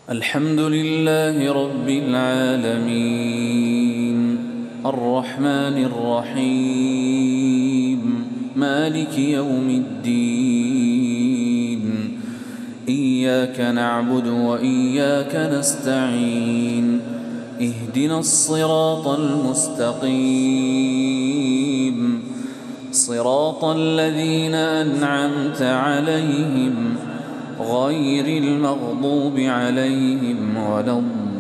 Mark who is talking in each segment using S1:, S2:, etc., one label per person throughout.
S1: الحمد لله رب العالمين الرحمن الرحيم مالك يوم الدين إياك نعبد وإياك نستعين اهدنا الصراط المستقيم صراط الذين أنعمت عليهم غير المغضوب عليهم ولا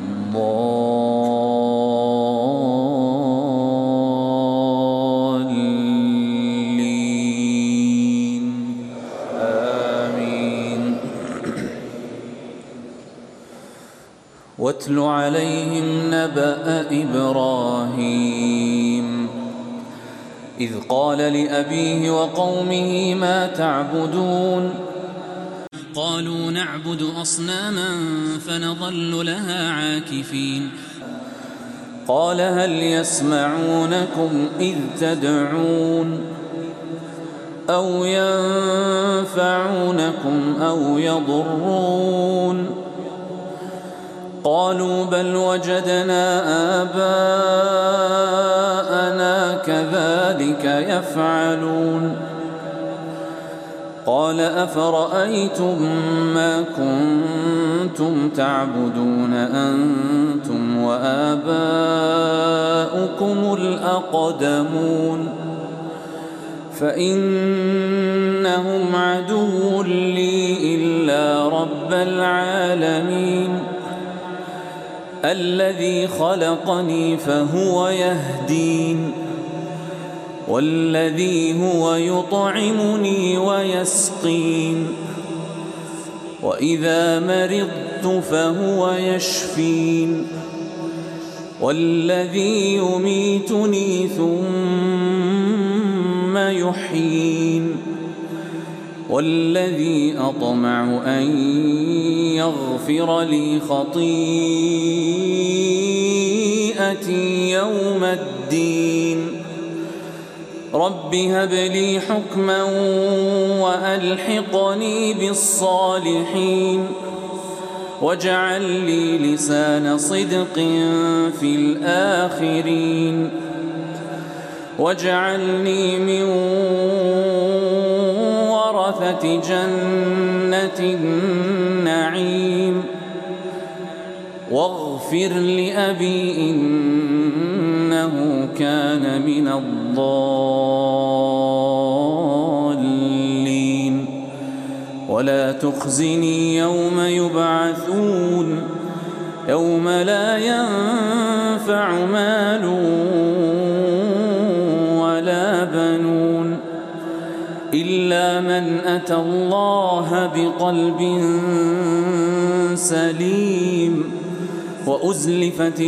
S1: الضالين آمين. واتل عليهم نبأ إبراهيم إذ قال لأبيه وقومه ما تعبدون
S2: قالوا نعبد أصناما فنظل لها عاكفين
S1: قال هل يسمعونكم إذ تدعون أو ينفعونكم أو يضرون قالوا بل وجدنا آباءنا كذلك يفعلون قال أفرأيتم ما كنتم تعبدون أنتم وآباؤكم الأقدمون فإنهم عدو لي إلا رب العالمين الذي خلقني فهو يهدين والذي هو يطعمني ويسقين وإذا مرضت فهو يشفين والذي يميتني ثم يحيين والذي أطمع أن يغفر لي خطيئتي يوم الدين رب هب لي حكما وألحقني بالصالحين واجعل لي لسان صدق في الآخرين واجعلني من ورثة جنة النعيم واغفر لأبي إنه كان من الضالين ولا تخزني يوم يبعثون يوم لا ينفع مال ولا بنون إلا من أتى الله بقلب سليم وأزلفت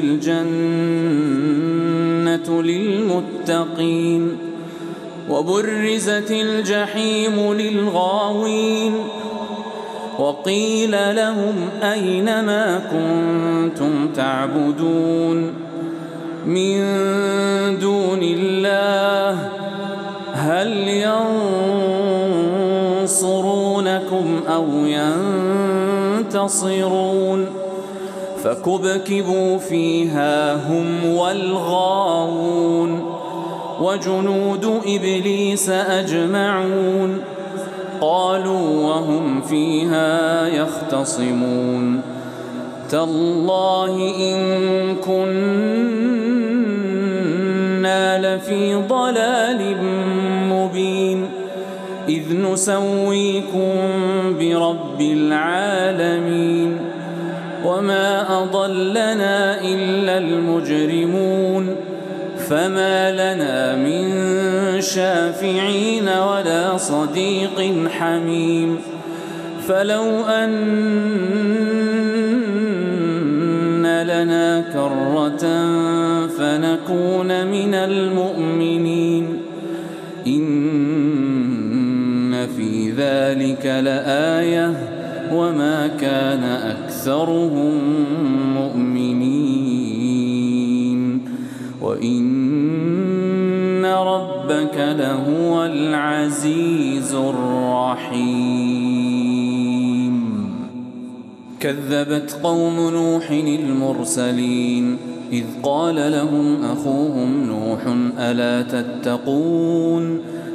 S1: الجنة للمتقين وبرزت الجحيم للغاوين وقيل لهم أين ما كنتم تعبدون من دون الله هل ينصرونكم أو ينتصرون فكبكبوا فيها هم والغاوون وجنود إبليس أجمعون قالوا وهم فيها يختصمون تالله إن كنا لفي ضلال مبين إذ نسويكم برب العالمين وما أضلنا إلا المجرمون فما لنا من شافعين ولا صديق حميم فلو أن لنا كرة فنكون من المؤمنين إن في ذلك لآية وما كان أكثرهم مؤمنين وإن ربك لهو العزيز الرحيم كذبت قوم نوح المرسلين إذ قال لهم أخوهم نوح ألا تتقون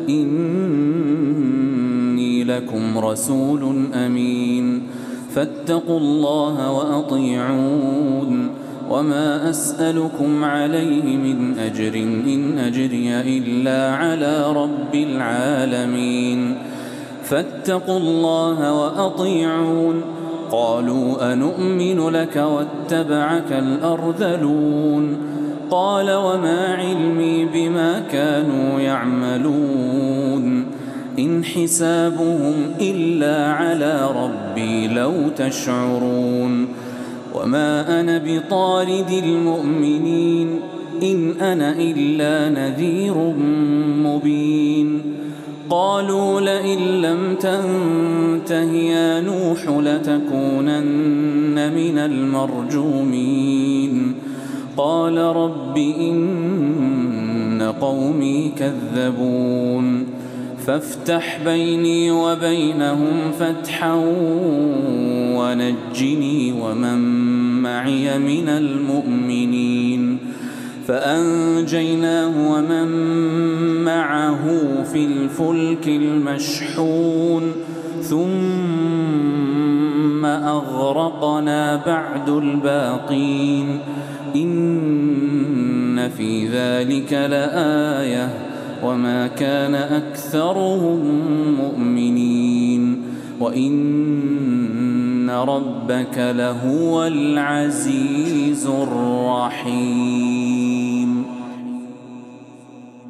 S1: إني لكم رسول أمين فاتقوا الله وأطيعون وما أسألكم عليه من أجر إن أجري إلا على رب العالمين فاتقوا الله وأطيعون قالوا أنؤمن لك واتبعك الأرذلون قال وما علمي بما كانوا يعملون إن حسابهم إلا على ربي لو تشعرون وما أنا بطارد المؤمنين إن أنا إلا نذير مبين قالوا لئن لم تنته يا نوح لتكونن من المرجومين قال رب إن قومي كذبون فافتح بيني وبينهم فتحا ونجني ومن معي من المؤمنين فأنجيناه ومن معه في الفلك المشحون ثم أغرقنا بعد الباقين إن في ذلك لآية وما كان أكثرهم مؤمنين وإن ربك لهو العزيز الرحيم.